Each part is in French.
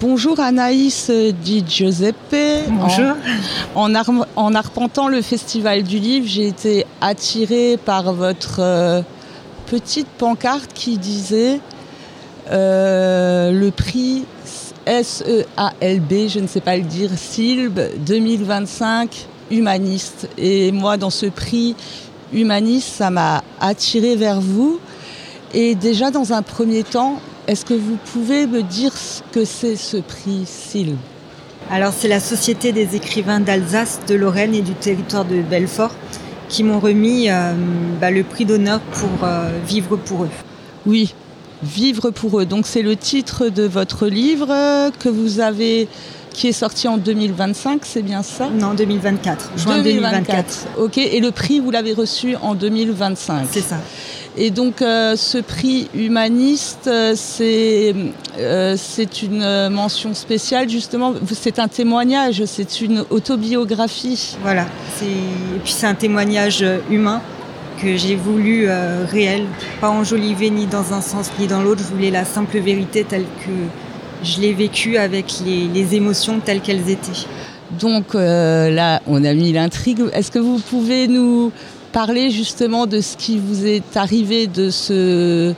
Bonjour Anaïs Di Giuseppe. Bonjour. En arpentant le Festival du Livre, j'ai été attirée par votre petite pancarte qui disait le prix SEALB, je ne sais pas le dire, SILB 2025 humaniste. Et moi, dans ce prix humaniste, ça m'a attirée vers vous. Et déjà, dans un premier temps, est-ce que vous pouvez me dire ce que c'est ce prix SILB ? Alors, c'est la Société des écrivains d'Alsace, de Lorraine et du territoire de Belfort qui m'ont remis le prix d'honneur pour Vivre pour eux. Oui, Vivre pour eux. Donc, c'est le titre de votre livre qui est sorti en 2025, c'est bien ça ? Non, 2024, juin 2024. Ok, et le prix, vous l'avez reçu en 2025 ? C'est ça. Et donc, ce prix humaniste, c'est une mention spéciale, justement. C'est un témoignage, c'est une autobiographie. Voilà. Et puis, c'est un témoignage humain que j'ai voulu réel, pas enjolivé ni dans un sens ni dans l'autre. Je voulais la simple vérité telle que je l'ai vécue avec les émotions telles qu'elles étaient. Donc, là, on a mis l'intrigue. Est-ce que vous pouvez nous parler justement de ce qui vous est arrivé, de ce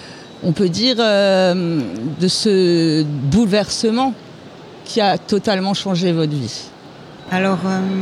bouleversement qui a totalement changé votre vie ? Alors,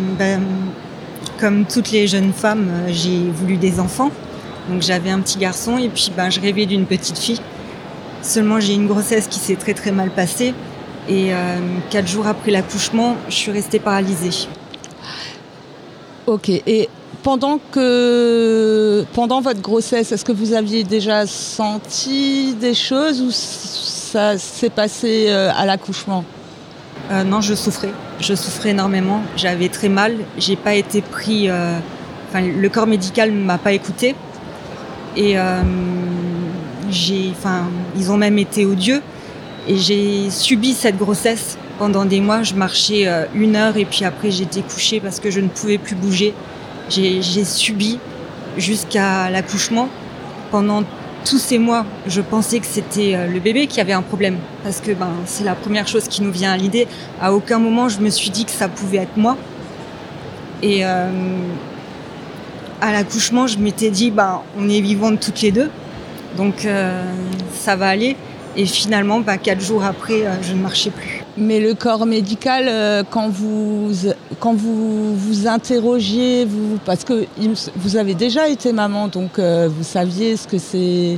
comme toutes les jeunes femmes, j'ai voulu des enfants. Donc j'avais un petit garçon et puis je rêvais d'une petite fille. Seulement, j'ai eu une grossesse qui s'est très très mal passée. Et 4 jours après l'accouchement, je suis restée paralysée. Ok, et pendant votre grossesse, est-ce que vous aviez déjà senti des choses ou ça s'est passé à l'accouchement ? Non, je souffrais énormément, j'avais très mal, j'ai pas été pris, le corps médical ne m'a pas écoutée et ils ont même été odieux et j'ai subi cette grossesse pendant des mois. Je marchais 1 heure et puis après j'étais couchée parce que je ne pouvais plus bouger. J'ai subi jusqu'à l'accouchement. Pendant tous ces mois, je pensais que c'était le bébé qui avait un problème. Parce que c'est la première chose qui nous vient à l'idée. À aucun moment, je me suis dit que ça pouvait être moi. Et à l'accouchement, je m'étais dit, on est vivantes toutes les deux. Donc ça va aller. Et finalement, 4 jours après, je ne marchais plus. Mais le corps médical, quand vous interrogiez, parce que vous avez déjà été maman, donc vous saviez ce que c'est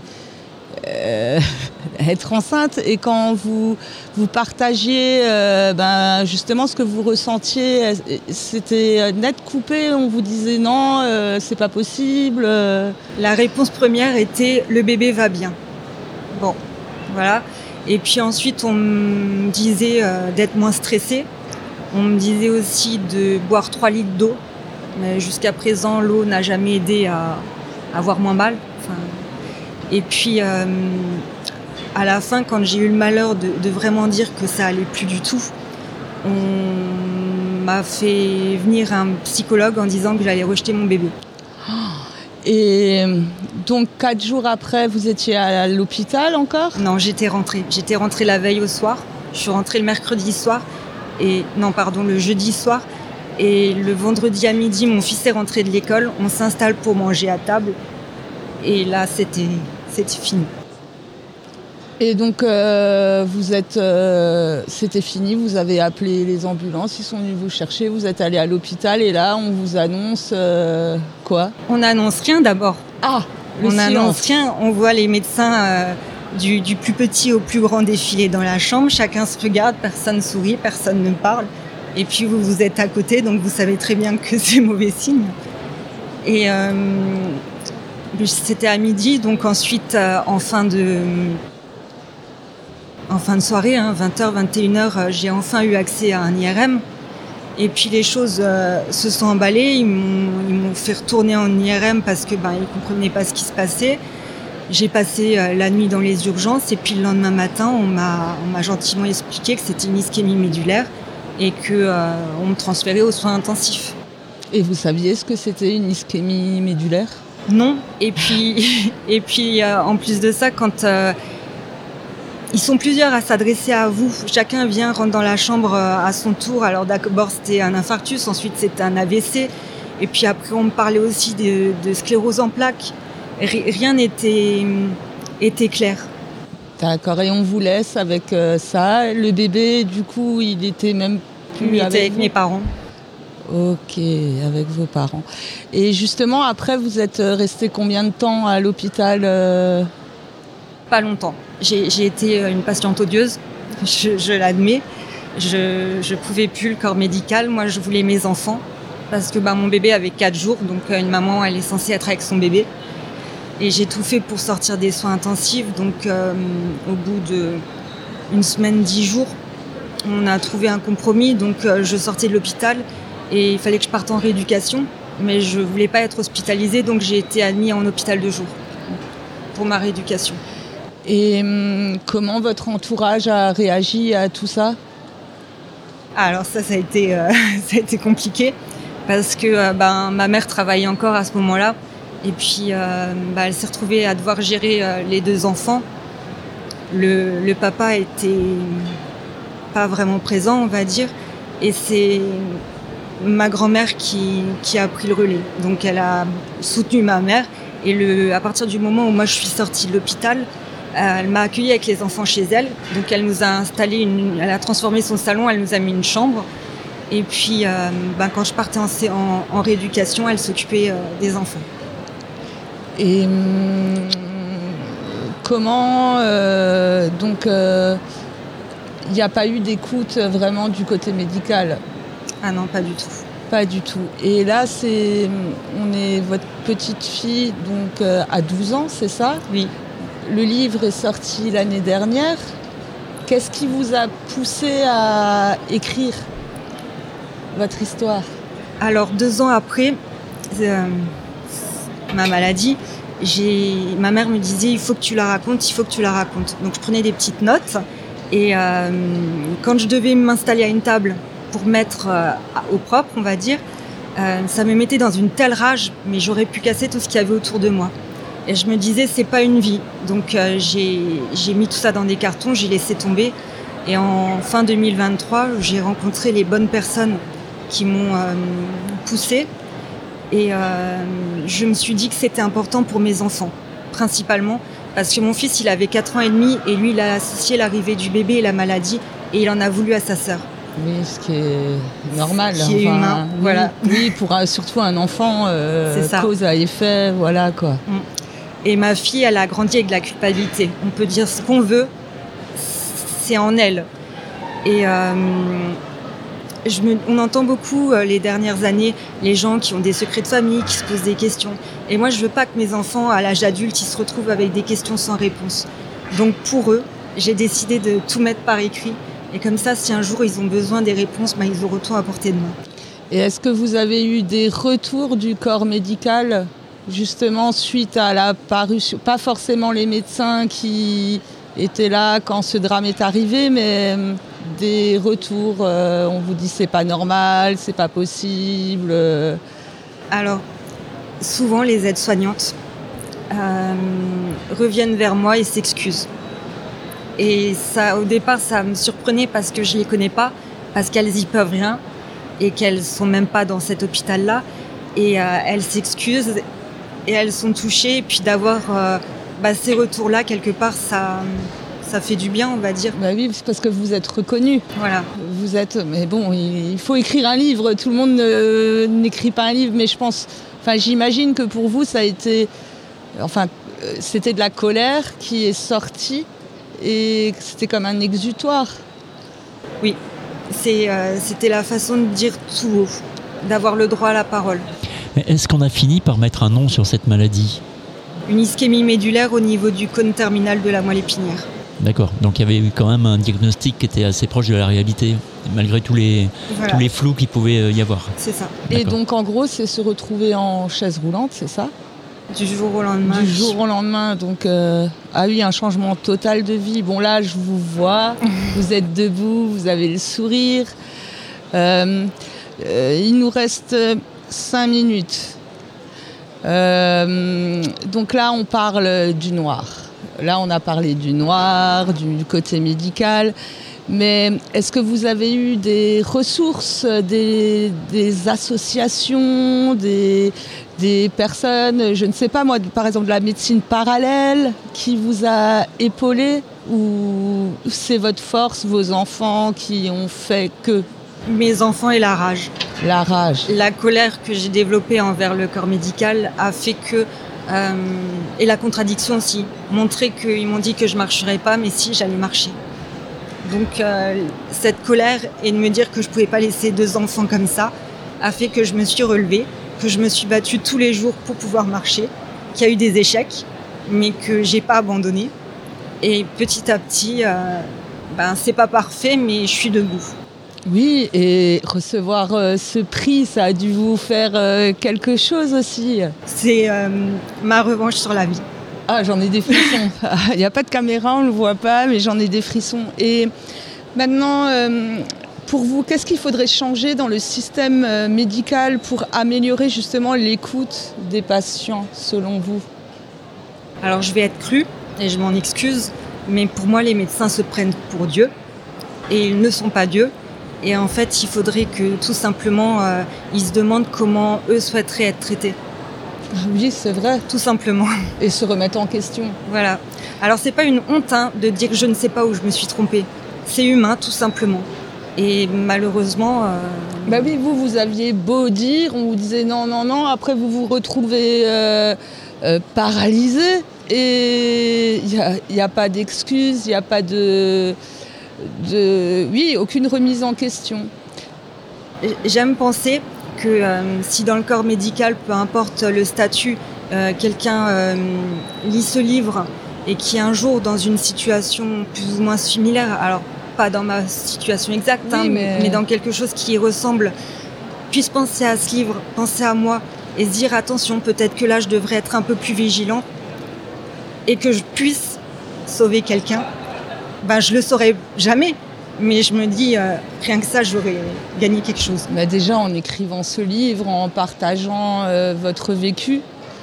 être enceinte. Et quand vous partagiez justement ce que vous ressentiez, c'était net coupé, on vous disait non, c'est pas possible. La réponse première était « le bébé va bien ». Bon. Voilà. Et puis ensuite, on me disait d'être moins stressée. On me disait aussi de boire 3 litres d'eau. Mais jusqu'à présent, l'eau n'a jamais aidé à avoir moins mal. Et puis, à la fin, quand j'ai eu le malheur de vraiment dire que ça allait plus du tout, on m'a fait venir un psychologue en disant que j'allais rejeter mon bébé. Et donc 4 jours après, vous étiez à l'hôpital encore ? Non, j'étais rentrée. J'étais rentrée la veille au soir. Je suis rentrée le mercredi soir. Le jeudi soir. Et le vendredi à midi, mon fils est rentré de l'école. On s'installe pour manger à table. Et là, c'était fini. Et donc, c'était fini, vous avez appelé les ambulances, ils sont venus vous chercher, vous êtes allé à l'hôpital et là, on vous annonce quoi ? On n'annonce rien d'abord. On n'annonce rien, on voit les médecins du plus petit au plus grand défiler dans la chambre, chacun se regarde, personne ne sourit, personne ne parle. Et puis vous êtes à côté, donc vous savez très bien que c'est mauvais signe. Et c'était à midi, donc ensuite, en fin de soirée, 20h, 21h, j'ai enfin eu accès à un IRM. Et puis les choses se sont emballées. Ils m'ont fait retourner en IRM parce que ils comprenaient pas ce qui se passait. J'ai passé la nuit dans les urgences et puis le lendemain matin, on m'a gentiment expliqué que c'était une ischémie médulaire et que on me transférait aux soins intensifs. Et vous saviez ce que c'était une ischémie médulaire ? Non. Et puis en plus de ça, quand Ils sont plusieurs à s'adresser à vous. Chacun rentre dans la chambre à son tour. Alors d'abord, c'était un infarctus, ensuite c'était un AVC. Et puis après, on me parlait aussi de sclérose en plaques. Rien n'était clair. D'accord, et on vous laisse avec ça. Le bébé, du coup, il était même plus Il était avec vous? mes parents. Ok, avec vos parents. Et justement, après, vous êtes resté combien de temps à l'hôpital Pas longtemps. J'ai été une patiente odieuse, je l'admets. Je pouvais plus le corps médical. Moi, je voulais mes enfants parce que mon bébé avait 4 jours, donc une maman, elle est censée être avec son bébé. Et j'ai tout fait pour sortir des soins intensifs. Donc, au bout d'une semaine, 10 jours, on a trouvé un compromis. Donc, je sortais de l'hôpital et il fallait que je parte en rééducation. Mais je voulais pas être hospitalisée, donc j'ai été admise en hôpital de jour pour ma rééducation. Et comment votre entourage a réagi à tout ça? Alors ça a été compliqué parce que ma mère travaillait encore à ce moment-là. Et puis, elle s'est retrouvée à devoir gérer les 2 enfants. Le papa était pas vraiment présent, on va dire. Et c'est ma grand-mère qui a pris le relais. Donc, elle a soutenu ma mère. Et à partir du moment où moi, je suis sortie de l'hôpital, elle m'a accueillie avec les enfants chez elle. Donc, elle nous a installé elle a transformé son salon, elle nous a mis une chambre. Et puis, quand je partais en rééducation, elle s'occupait des enfants. Et comment il n'y a pas eu d'écoute vraiment du côté médical? Ah non, pas du tout. Pas du tout. Et là, on est votre petite fille donc à 12 ans, c'est ça? Oui. Le livre est sorti l'année dernière. Qu'est-ce qui vous a poussé à écrire votre histoire? Alors 2 ans après ma maladie, ma mère me disait il faut que tu la racontes. Donc je prenais des petites notes et quand je devais m'installer à une table pour mettre au propre, on va dire, ça me mettait dans une telle rage, mais j'aurais pu casser tout ce qu'il y avait autour de moi. Et je me disais c'est pas une vie. Donc j'ai mis tout ça dans des cartons, j'ai laissé tomber. Et en fin 2023, j'ai rencontré les bonnes personnes qui m'ont poussée. Et je me suis dit que c'était important pour mes enfants, principalement, parce que mon fils, il avait 4 ans et demi, et lui, il a associé l'arrivée du bébé et la maladie, et il en a voulu à sa sœur. Oui, ce qui est normal. Ce qui est humain, oui, voilà. Oui, pour surtout un enfant, cause à effet, voilà quoi. Et ma fille, elle a grandi avec de la culpabilité. On peut dire ce qu'on veut, c'est en elle. Et on entend beaucoup les dernières années les gens qui ont des secrets de famille, qui se posent des questions. Et moi, je veux pas que mes enfants, à l'âge adulte, ils se retrouvent avec des questions sans réponse. Donc pour eux, j'ai décidé de tout mettre par écrit. Et comme ça, si un jour ils ont besoin des réponses, ils auront tout à portée de main. Et est-ce que vous avez eu des retours du corps médical, justement, suite à la parution? Pas forcément les médecins qui étaient là quand ce drame est arrivé, mais des retours, on vous dit c'est pas normal, c'est pas possible. Alors, souvent les aides-soignantes reviennent vers moi et s'excusent. Et ça, au départ, ça me surprenait parce que je les connais pas, parce qu'elles y peuvent rien et qu'elles sont même pas dans cet hôpital-là. Et elles s'excusent et elles sont touchées. Et puis d'avoir ces retours-là, quelque part, ça fait du bien, on va dire. Bah oui, c'est parce que vous êtes reconnus. Voilà. Vous êtes, mais bon, il faut écrire un livre. Tout le monde n'écrit pas un livre, mais j'imagine que pour vous, ça a été, c'était de la colère qui est sortie et c'était comme un exutoire. Oui, c'était la façon de dire tout haut, d'avoir le droit à la parole. Est-ce qu'on a fini par mettre un nom sur cette maladie? Une ischémie médulaire au niveau du cône terminal de la moelle épinière. D'accord, donc il y avait eu quand même un diagnostic qui était assez proche de la réalité, malgré tous les flous qu'il pouvait y avoir. C'est ça. Et donc en gros, c'est se retrouver en chaise roulante, c'est ça? Du jour au lendemain. Du jour au lendemain, donc un changement total de vie. Bon là, je vous vois, vous êtes debout, vous avez le sourire. Il nous reste 5 minutes. Donc là, on parle du noir. Là, on a parlé du noir, du côté médical. Mais est-ce que vous avez eu des ressources, des associations, des personnes, je ne sais pas moi, par exemple de la médecine parallèle qui vous a épaulé, ou c'est votre force, vos enfants qui ont fait que? Mes enfants et la rage. La rage. La colère que j'ai développée envers le corps médical a fait que... et la contradiction aussi. Montrer qu'ils m'ont dit que je marcherais pas, mais si, j'allais marcher. Donc cette colère et de me dire que je pouvais pas laisser 2 enfants comme ça a fait que je me suis relevée, que je me suis battue tous les jours pour pouvoir marcher, qu'il y a eu des échecs, mais que j'ai pas abandonné. Et petit à petit, c'est pas parfait, mais je suis debout. Oui, et recevoir ce prix, ça a dû vous faire quelque chose aussi. C'est ma revanche sur la vie. Ah, j'en ai des frissons. Il n'y a pas de caméra, on ne le voit pas, mais j'en ai des frissons. Et maintenant, pour vous, qu'est-ce qu'il faudrait changer dans le système médical pour améliorer justement l'écoute des patients, selon vous? Alors, je vais être crue, et je m'en excuse, mais pour moi, les médecins se prennent pour Dieu, et ils ne sont pas Dieu. Et en fait, il faudrait que, tout simplement, ils se demandent comment eux souhaiteraient être traités. Oui, c'est vrai. Tout simplement. Et se remettre en question. Voilà. Alors, c'est pas une honte de dire que je ne sais pas où je me suis trompée. C'est humain, tout simplement. Et malheureusement... Bah oui, vous aviez beau dire, on vous disait non. Après, vous vous retrouvez paralysé. Et il n'y a pas d'excuses, il n'y a pas aucune remise en question. J'aime penser que si dans le corps médical, peu importe le statut, quelqu'un lit ce livre et qui un jour dans une situation plus ou moins similaire, alors pas dans ma situation exacte, oui, mais dans quelque chose qui y ressemble, puisse penser à ce livre, penser à moi et se dire attention, peut-être que là je devrais être un peu plus vigilant et que je puisse sauver quelqu'un, je le saurai jamais. Mais je me dis, rien que ça, j'aurais gagné quelque chose. Déjà, en écrivant ce livre, en partageant votre vécu,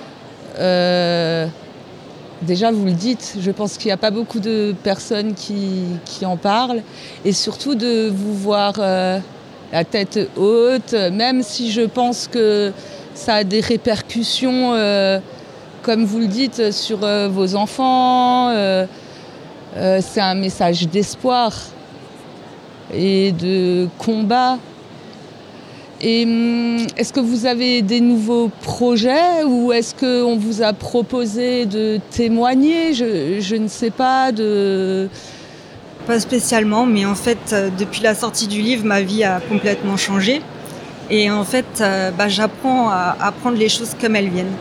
déjà, vous le dites, je pense qu'il n'y a pas beaucoup de personnes qui en parlent. Et surtout de vous voir la tête haute, même si je pense que ça a des répercussions, comme vous le dites, sur vos enfants. C'est un message d'espoir et de combat. Et est-ce que vous avez des nouveaux projets ou est-ce qu'on vous a proposé de témoigner? Je ne sais pas. Pas spécialement, mais en fait, depuis la sortie du livre, ma vie a complètement changé. Et en fait, j'apprends à prendre les choses comme elles viennent.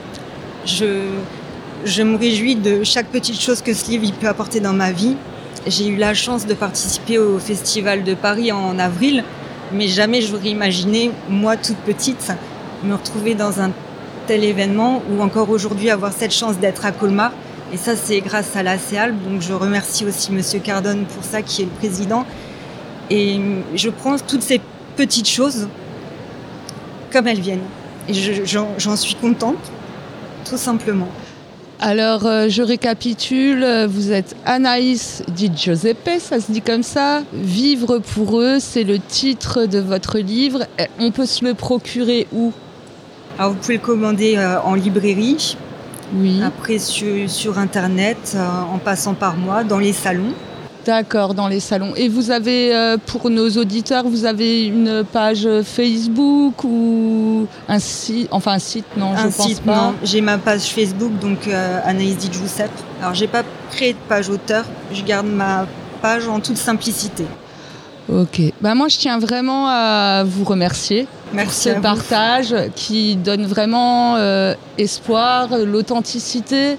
Je me réjouis de chaque petite chose que ce livre il peut apporter dans ma vie. J'ai eu la chance de participer au Festival de Paris en avril, mais jamais j'aurais imaginé, moi toute petite, me retrouver dans un tel événement ou encore aujourd'hui avoir cette chance d'être à Colmar. Et ça, c'est grâce à la CEALB. Donc je remercie aussi Monsieur Cardone pour ça, qui est le président. Et je prends toutes ces petites choses comme elles viennent. Et j'en suis contente, tout simplement. Alors, je récapitule, vous êtes Anaïs Di Giuseppe, ça se dit comme ça. Vivre pour eux, c'est le titre de votre livre. On peut se le procurer où? Alors, vous pouvez le commander en librairie, oui. Après sur Internet, en passant par moi, dans les salons. D'accord, dans les salons. Et vous avez, pour nos auditeurs, vous avez une page Facebook ou un site? Enfin, un site, non, je pense pas. Non, j'ai ma page Facebook, donc Anaïs Di Giuseppe. Alors, j'ai pas créé de page auteur, je garde ma page en toute simplicité. Ok. Moi, je tiens vraiment à vous remercier. Merci pour ce partage qui donne vraiment espoir, l'authenticité.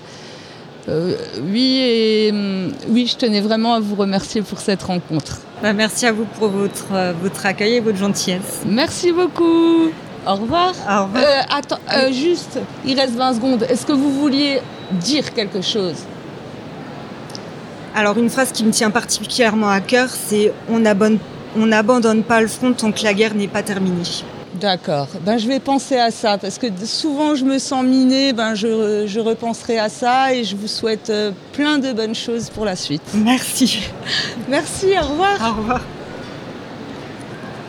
Oui, je tenais vraiment à vous remercier pour cette rencontre. Merci à vous pour votre accueil et votre gentillesse. Merci beaucoup. Au revoir. Au revoir. Attends, juste, il reste 20 secondes. Est-ce que vous vouliez dire quelque chose? Alors, une phrase qui me tient particulièrement à cœur, c'est « On n'abandonne pas le front tant que la guerre n'est pas terminée ». D'accord. Je vais penser à ça parce que souvent je me sens minée. Je repenserai à ça et je vous souhaite plein de bonnes choses pour la suite. Merci. Merci, au revoir. Au revoir.